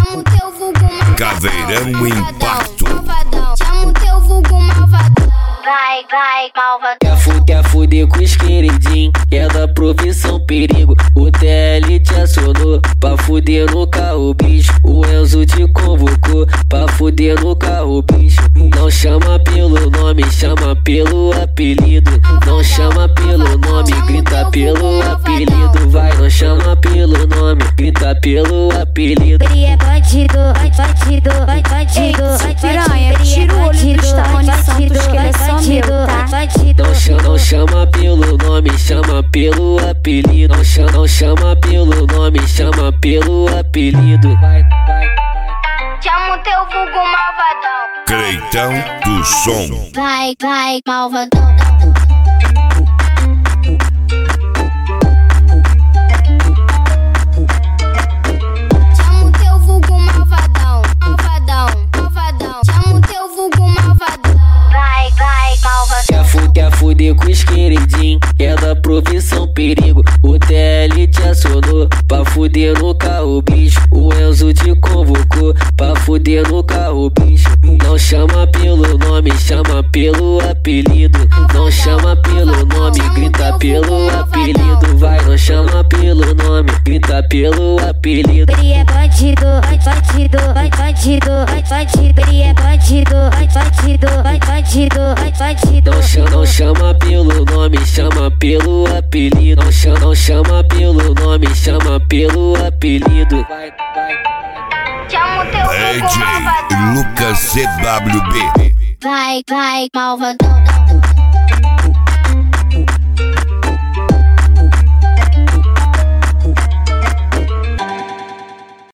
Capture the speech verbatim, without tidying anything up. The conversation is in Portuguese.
Chama o teu vulgo malvadão. Caveirão Impacto. Malvadão. Chama o teu vulgo malvadão. Vai, vai, malvadão. Quer, fu quer fuder com os queridinhos, é da profissão perigo. O T L te acionou pra fuder no carro, bicho. O Enzo te convocou pra fuder no carro, bicho. Não chama pelo nome, chama pelo apelido. Não chama pelo nome, grita pelo apelido. Vai, não chama pelo nome, grita pelo apelido. Ele é bandido, bandido, bandido. Piranha, tira o olho do Stallone Santos que ele é só meu, tá? Não chama, não chama pelo nome, chama pelo apelido. Não chama, não chama pelo nome, chama pelo apelido. Vai, vai. Chama o teu vulgo malvadão. Creitão do som. Vai, vai, malvadão. Chama o teu vulgo malvadão, malvadão, malvadão. Chama o teu vulgo malvadão. Vai, vai, malvadão. Quer, fu quer fuder com os queridinhos, é da profissão perigo. O T L te acionou pra fuder no carro, bicho. O Enzo te convocou pra fuder no carro, bicho. Não chama pelo nome, chama pelo apelido. Não chama pelo nome, grita pelo apelido. Vai, não chama pelo nome, grita pelo apelido. Ele é bandido, bandido, bandido, bandido. Ele é bandido, bandido, bandido, bandido. Não chama, não chama pelo nome, chama pelo apelido. Não chama, não chama pelo nome, chama pelo apelido. Vai, vai. Chama o teu vulgo D J malvadão. Lucas C W B. Vai, vai, malvadão.